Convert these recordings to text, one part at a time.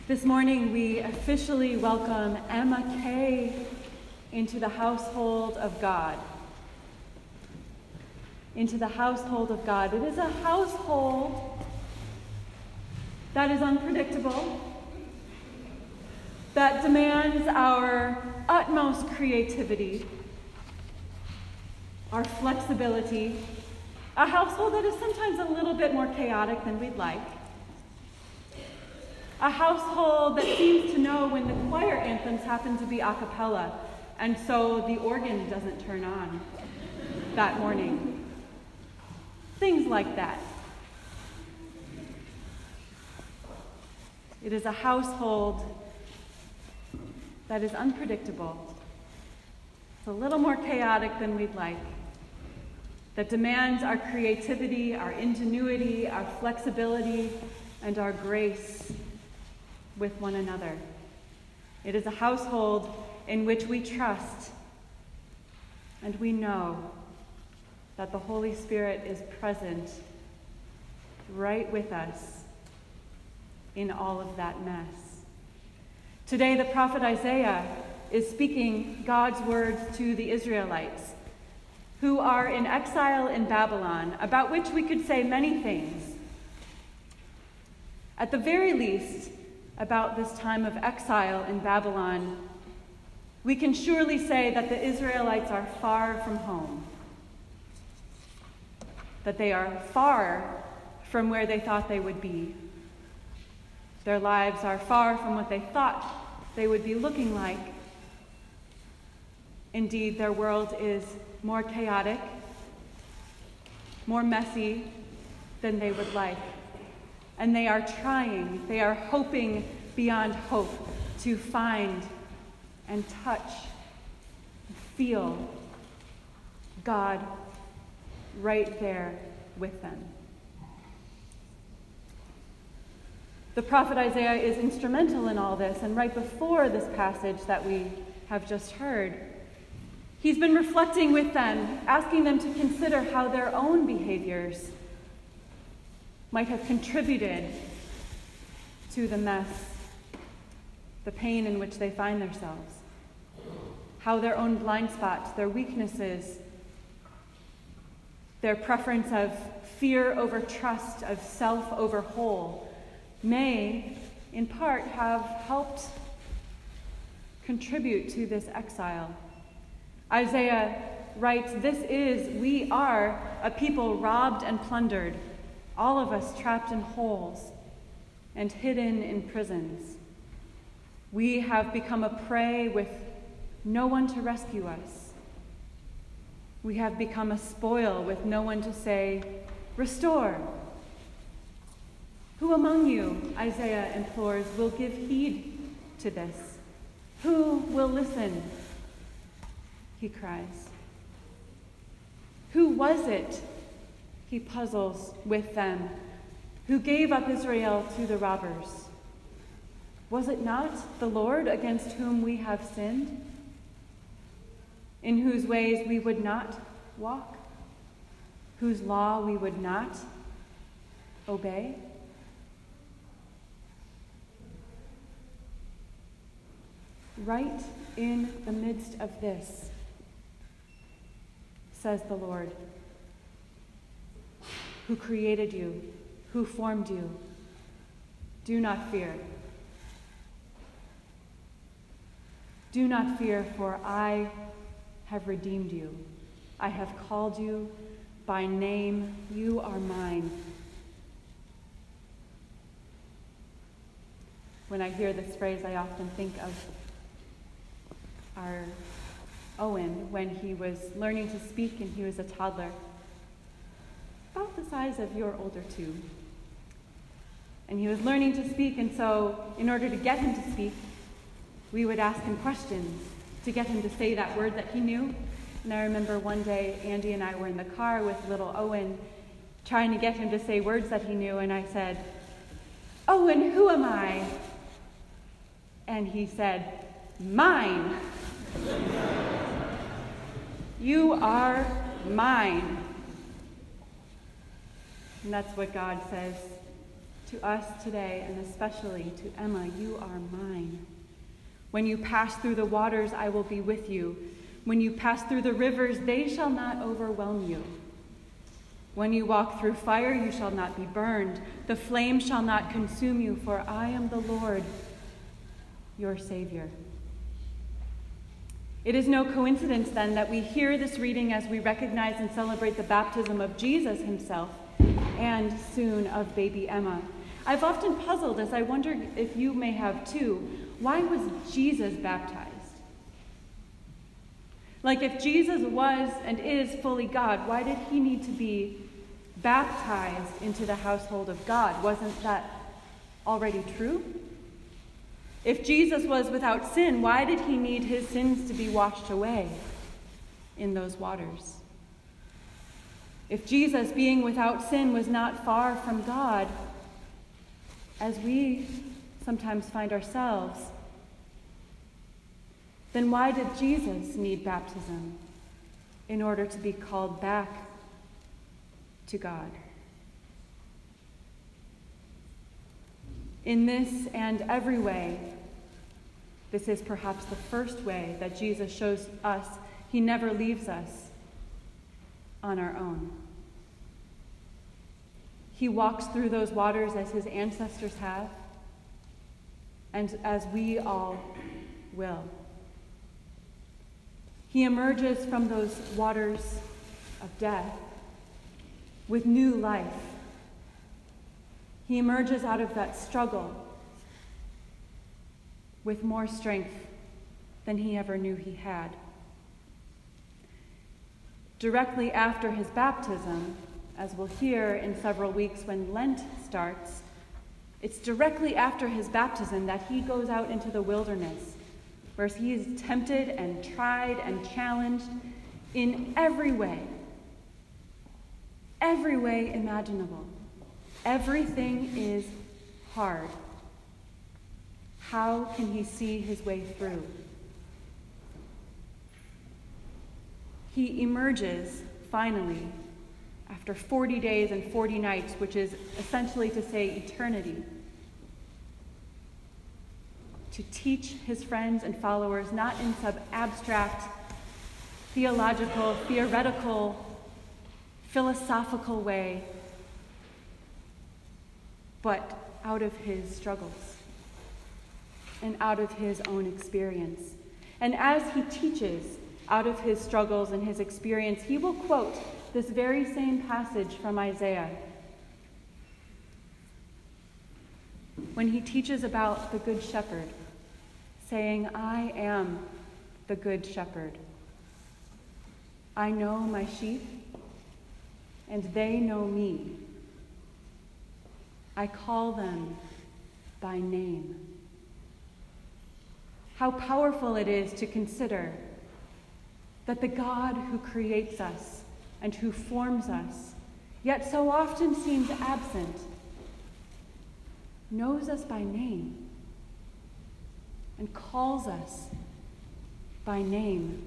This morning we officially welcome Emma Kay into the household of God. Into the household of God. It is a household that is unpredictable, that demands our utmost creativity, our flexibility, a household that is sometimes a little bit more chaotic than we'd like, a household that seems to know when the choir anthems happen to be a cappella, and so the organ doesn't turn on that morning. Things like that. It is a household that is unpredictable. It's a little more chaotic than we'd like, that demands our creativity, our ingenuity, our flexibility, and our grace with one another. It is a household in which we trust and we know that the Holy Spirit is present right with us in all of that mess. Today, the prophet Isaiah is speaking God's words to the Israelites who are in exile in Babylon, about which we could say many things. At the very least, about this time of exile in Babylon, we can surely say that the Israelites are far from home, that they are far from where they thought they would be. Their lives are far from what they thought they would be looking like. Indeed, their world is more chaotic, more messy than they would like. And they are trying, they are hoping beyond hope to find and touch, feel God right there with them. The prophet Isaiah is instrumental in all this, and right before this passage that we have just heard, he's been reflecting with them, asking them to consider how their own behaviors might have contributed to the mess, the pain in which they find themselves, how their own blind spots, their weaknesses, their preference of fear over trust, of self over whole, may, in part, have helped contribute to this exile. Isaiah writes, we are a people robbed and plundered, all of us trapped in holes and hidden in prisons. We have become a prey with no one to rescue us. We have become a spoil with no one to say, restore. Who among you, Isaiah implores, will give heed to this? Who will listen? He cries. Who was it, he puzzles with them, who gave up Israel to the robbers? Was it not the Lord against whom we have sinned, in whose ways we would not walk, whose law we would not obey? Right in the midst of this, says the Lord, who created you, who formed you, do not fear. Do not fear, for I have redeemed you. I have called you by name. You are mine. When I hear this phrase, I often think of our Owen when he was learning to speak and he was a toddler, about the size of your older two. And he was learning to speak, and so in order to get him to speak, we would ask him questions to get him to say that word that he knew. And I remember one day, Andy and I were in the car with little Owen, trying to get him to say words that he knew, and I said, Owen, who am I? And he said, mine. You are mine. And that's what God says to us today, and especially to Emma, you are mine. When you pass through the waters, I will be with you. When you pass through the rivers, they shall not overwhelm you. When you walk through fire, you shall not be burned. The flame shall not consume you, for I am the Lord, your Savior. It is no coincidence, then, that we hear this reading as we recognize and celebrate the baptism of Jesus himself and soon of baby Emma. I've often puzzled, as I wonder if you may have too, why was Jesus baptized? Like, if Jesus was and is fully God, why did he need to be baptized into the household of God? Wasn't that already true? If Jesus was without sin, why did he need his sins to be washed away in those waters? If Jesus, being without sin, was not far from God, as we sometimes find ourselves, then why did Jesus need baptism in order to be called back to God? In this and every way, this is perhaps the first way that Jesus shows us he never leaves us on our own. He walks through those waters as his ancestors have, and as we all will. He emerges from those waters of death with new life. He emerges out of that struggle with more strength than he ever knew he had. Directly after his baptism, as we'll hear in several weeks when Lent starts, it's directly after his baptism that he goes out into the wilderness, where he is tempted and tried and challenged in every way imaginable. Everything is hard. How can he see his way through? He emerges, finally, after 40 days and 40 nights, which is essentially to say eternity, to teach his friends and followers, not in some abstract, theological, theoretical, philosophical way, but out of his struggles and out of his own experience. And as he teaches out of his struggles and his experience, he will quote this very same passage from Isaiah when he teaches about the Good Shepherd, saying, I am the Good Shepherd. I know my sheep, and they know me. I call them by name. How powerful it is to consider that the God who creates us and who forms us, yet so often seems absent, knows us by name and calls us by name.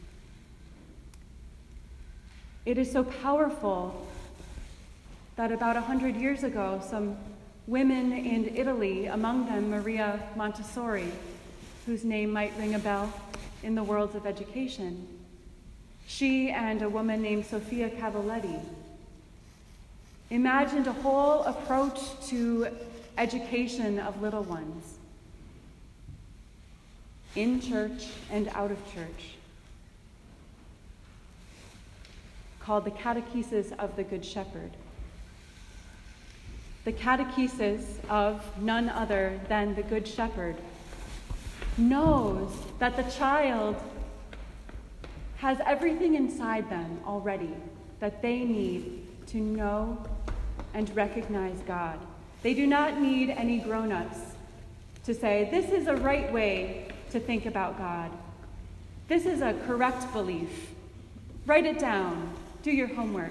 It is so powerful that about 100 years ago, some women in Italy, among them Maria Montessori, whose name might ring a bell in the worlds of education, she and a woman named Sofia Cavalletti imagined a whole approach to education of little ones, in church and out of church, called the Catechesis of the Good Shepherd. The catechesis of none other than the Good Shepherd knows that the child has everything inside them already that they need to know and recognize God. They do not need any grown-ups to say, this is a right way to think about God. This is a correct belief. Write it down. Do your homework.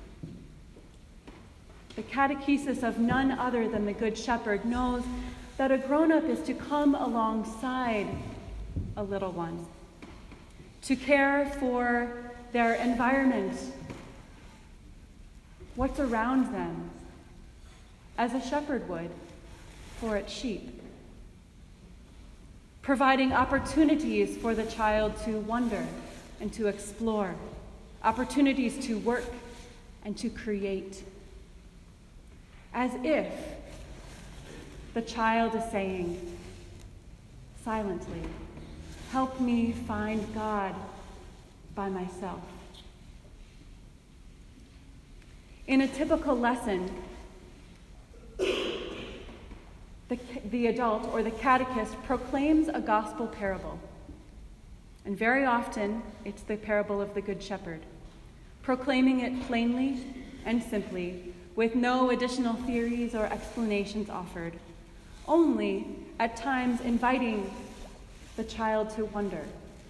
The catechesis of none other than the Good Shepherd knows that a grown-up is to come alongside a little one, to care for their environment, what's around them, as a shepherd would for its sheep, providing opportunities for the child to wonder and to explore, opportunities to work and to create, as if the child is saying silently, "Help me find God by myself." In a typical lesson, the adult or the catechist proclaims a gospel parable. And very often, it's the parable of the Good Shepherd, proclaiming it plainly and simply, with no additional theories or explanations offered, only at times inviting the child to wonder.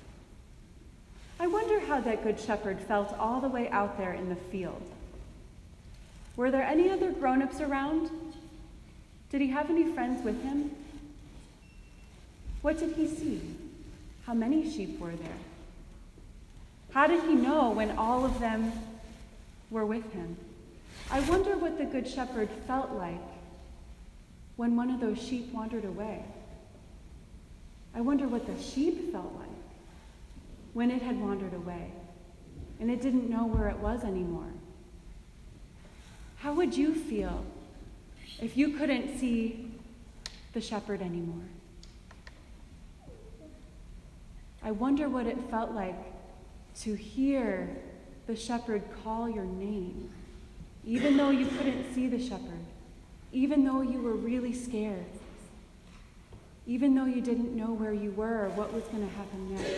I wonder how that Good Shepherd felt all the way out there in the field. Were there any other grown-ups around? Did he have any friends with him? What did he see? How many sheep were there? How did he know when all of them were with him? I wonder what the Good Shepherd felt like when one of those sheep wandered away. I wonder what the sheep felt like when it had wandered away and it didn't know where it was anymore. How would you feel if you couldn't see the shepherd anymore? I wonder what it felt like to hear the shepherd call your name, even though you couldn't see the shepherd, even though you were really scared, even though you didn't know where you were or what was going to happen next.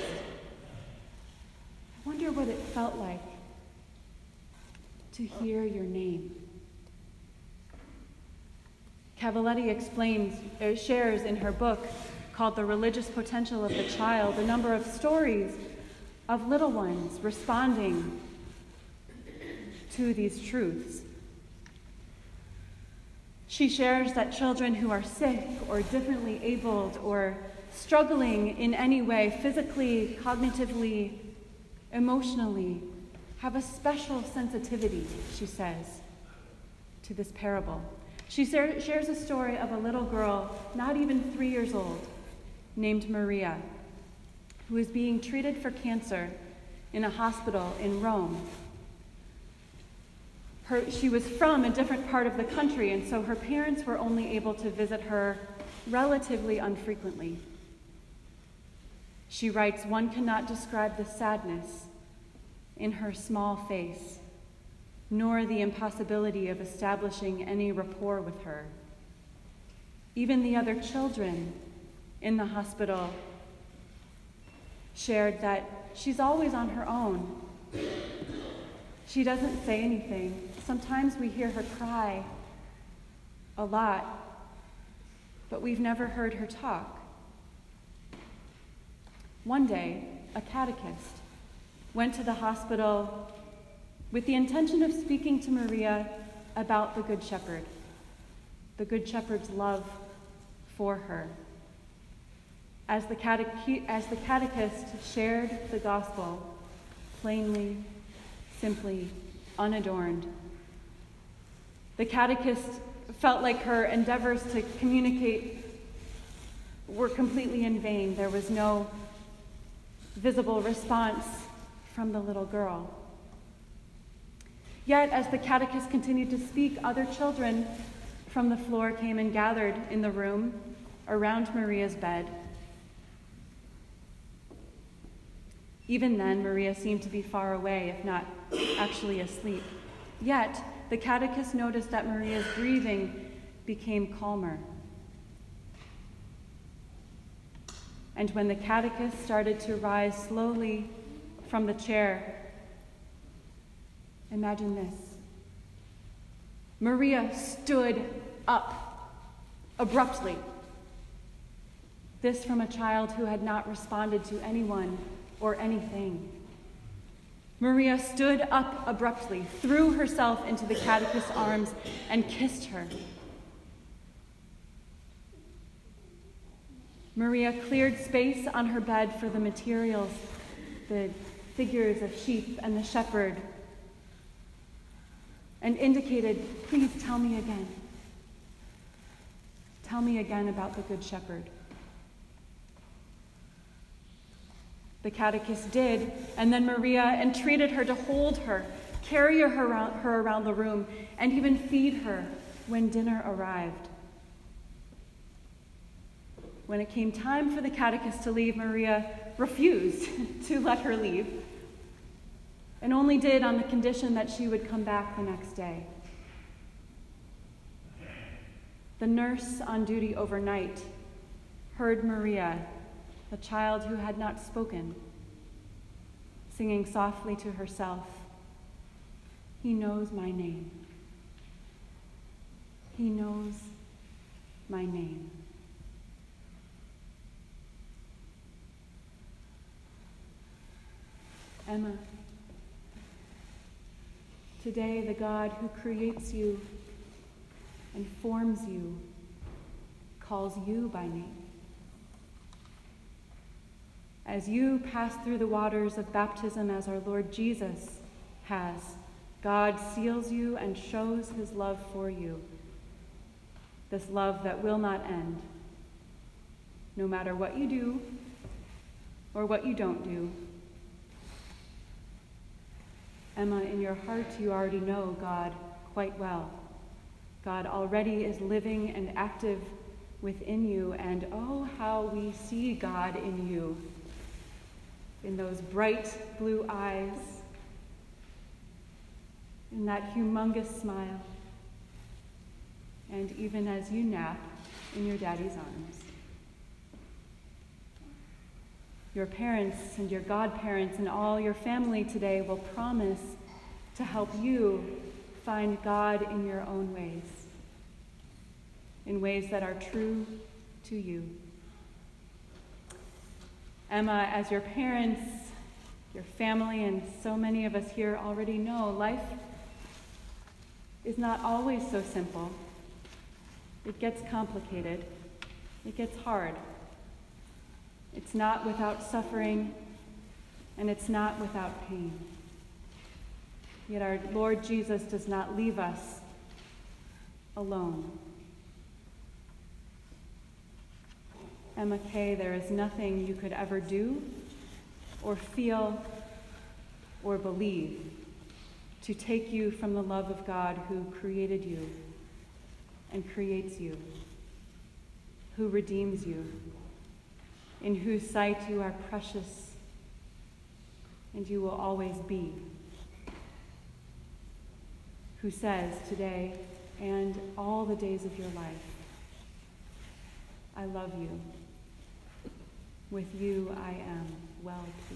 I wonder what it felt like to hear your name. Cavalletti shares in her book called The Religious Potential of the Child a number of stories of little ones responding to these truths. She shares that children who are sick or differently abled or struggling in any way, physically, cognitively, emotionally, have a special sensitivity, she says, to this parable. She shares a story of a little girl, not even 3 years old, named Maria, who is being treated for cancer in a hospital in Rome. She was from a different part of the country, and so her parents were only able to visit her relatively infrequently. She writes, "One cannot describe the sadness in her small face, nor the impossibility of establishing any rapport with her. Even the other children in the hospital shared that she's always on her own. She doesn't say anything. Sometimes we hear her cry a lot, but we've never heard her talk." One day, a catechist went to the hospital with the intention of speaking to Maria about the Good Shepherd's love for her. As the catechist shared the gospel, plainly, simply, unadorned, the catechist felt like her endeavors to communicate were completely in vain. There was no visible response from the little girl. Yet, as the catechist continued to speak, other children from the floor came and gathered in the room around Maria's bed. Even then, Maria seemed to be far away, if not actually asleep. Yet, the catechist noticed that Maria's breathing became calmer. And when the catechist started to rise slowly from the chair, imagine this. Maria stood up abruptly. This from a child who had not responded to anyone or anything. Maria stood up abruptly, threw herself into the catechist's arms, and kissed her. Maria cleared space on her bed for the materials, the figures of sheep and the shepherd, and indicated, "Please tell me again. me again about the Good Shepherd. The catechist did, and then Maria entreated her to hold her, carry her around the room, and even feed her when dinner arrived. When it came time for the catechist to leave, Maria refused to let her leave, and only did on the condition that she would come back the next day. The nurse on duty overnight heard Maria, the child who had not spoken, singing softly to herself, "He knows my name. He knows my name." Emma, today the God who creates you and forms you calls you by name. As you pass through the waters of baptism as our Lord Jesus has, God seals you and shows his love for you, this love that will not end, no matter what you do or what you don't do. Emma, in your heart, you already know God quite well. God already is living and active within you, and oh, how we see God in you, in those bright blue eyes, in that humongous smile, and even as you nap in your daddy's arms. Your parents and your godparents and all your family today will promise to help you find God in your own ways, in ways that are true to you. Emma, as your parents, your family, and so many of us here already know, life is not always so simple. It gets complicated. It gets hard. It's not without suffering, and it's not without pain. Yet our Lord Jesus does not leave us alone. Emma Kay, there is nothing you could ever do or feel or believe to take you from the love of God who created you and creates you, who redeems you, in whose sight you are precious and you will always be, who says today and all the days of your life, "I love you. With you I am well pleased."